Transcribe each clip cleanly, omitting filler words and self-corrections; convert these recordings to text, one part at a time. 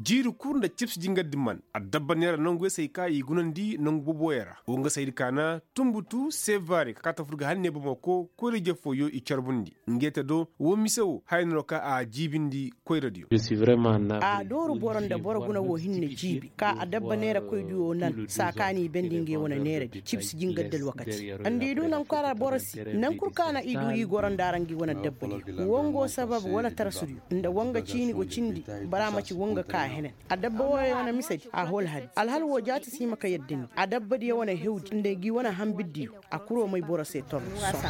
jiru kurunda chips jinga dimman adabba nera nongo sai ka igunandi nongo boboyara wonga sai kana tumbutu sevare kata furga hanne bomako ko reje foyo i charbundi ngeta do wo misewo hayno ka a jibindi koy radio je suis vraiment na a doru boronda boroguna wo hinne jibi ka adabba nera koy duwo nan sakani bendinge wona nera chips jinga del wakati andi do nan kara borosi nan kurkana idu yi gorondarangi wona dabba wongo sababu wala tarasuri nda wonga chini go chindi barama ci wonga ka henen adabba woy wona misadi a hol hadi alhal wo jati si maka yeddini adabba di wona hewdi nde gi wona hambiddi akuro may borose tor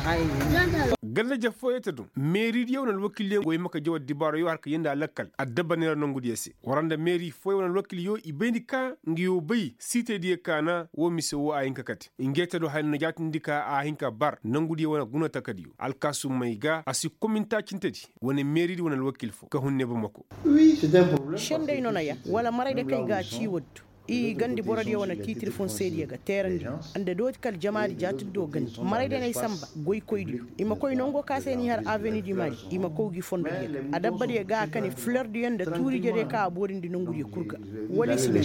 galle jafo yeta dum mairie yewna wakil go maka jawad dibaro yo harka yenda lakkal adabba nera nongu yesi waranda mairie fo yewna wakil yo ibendi ka ngiyo bay cité di kana wo miso wo ayinka kati ingeta do hayna jati ndika a hinka bar nongu di wona guna takadiyo alkasu mayga asi kominta cintedi wona mairie di wona wakil fo ka hunne ba mako oui c'est un problème shende nona ya wala maray de kay ga ciwoddu i gandi borodi wona titre foncier ga terandi ande doti kal jamaadi jatuddo gandi marayde nay samba goy koydi ima koy nongo kaseni har avenue du mali ima kowgi fondo de adabbadi ga kani fleur du yende touri jede ka bodindi nongudi kurga wali sibe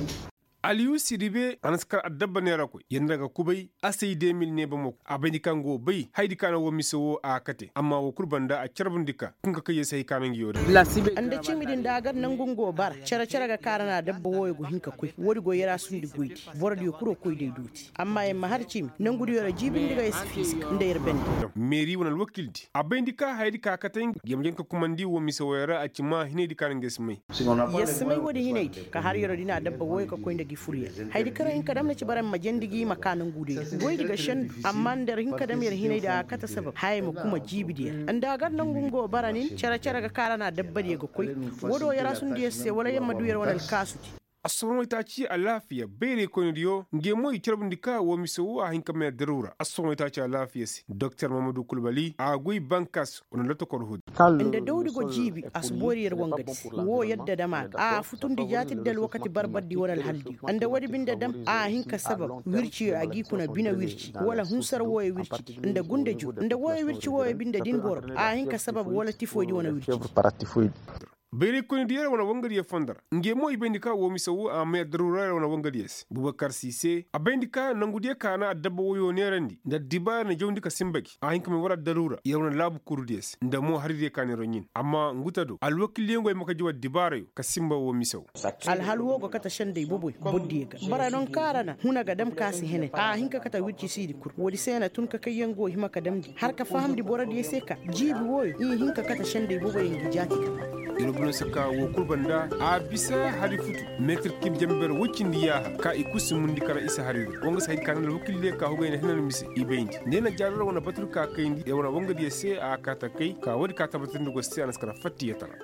Aliou Sidibé anaskar adabba nera ko yendaga kubay asay 2000 ne bamako abani kango bay haydi kana wo miso a kate amma wo kurbanda a charbundika kunga kaye sai kanan yoda ande cimidin dagar nangungo bar cara ga karana dabba woy go hinka koy wodi go yera sundi goyti bordi kuro koy de duti amma e mahar cimi nangudi yora jibin diga fisk ndeer ben mairie wonal wakildi abendika haydi ka katen yemjen ka kumandi wo miso wera a cima hinedi kanan gesmay yesmay wodi hinedi ka har yora dina dabba woy ko koy ndegi furiya haydi kara in kadam na ci baran majandigi makanan gude goy diga shan amma der hin kadam yer hinai da kata sabab hay mu kuma jibidiya anda gar nan gungo baranin cara ga karana dabbade ga koy wodo yara sun diye se wala yamma duyar wala kasuti asoro ita ci a lafiya bere ko ndiyo nge moy charbundika wo miso a hinka me darura asoro ita ci a lafiya si dr mamadou kulbali a goy bankas on lato ko hud inda dawdi go jibi asbori yer wongadi wo yadda dama a futundi jati dal wakati barbaddi wala haldi anda wadi binda dam a hinka sabab wirci a gikuna bina wirci wala hunsar woye wirci inda gunde ju inda woye wirci woye binda din bor a hinka sabab wala tifoidi wala wirci bere ko ndiye wona wongari fondar nge moy bendika wo miso a me darura wona wongari yes bubakar sise a bendika nangude kana adabba woyo nerandi nda diba na jawndika simbaki a hinka me wara darura yawna labu kurdies nda mo haride kane ronyin amma ngutado al wakil ngoy maka jiwa dibaro ka simba wo miso al halwo go kata shande boboy boddiga bara non karana huna ga dam kasi hene a hinka kata wirci sidi kur wodi sena tun ka kayengo himaka damdi har ka fahamdi boradi seka jibi woyo i hinka kata shande boboy ngi jati irobno saka wo kurbanda a bisa hari futu metr kim jamber wocindi ya ka ikusi mundi kara isa hari wonga sai kanal wukille ka hogayna henan misi ibendi nena jarro wona batur ka kayndi e wona wonga di se a kata kay ka wodi ka tabatin go se anaskara fatti yatara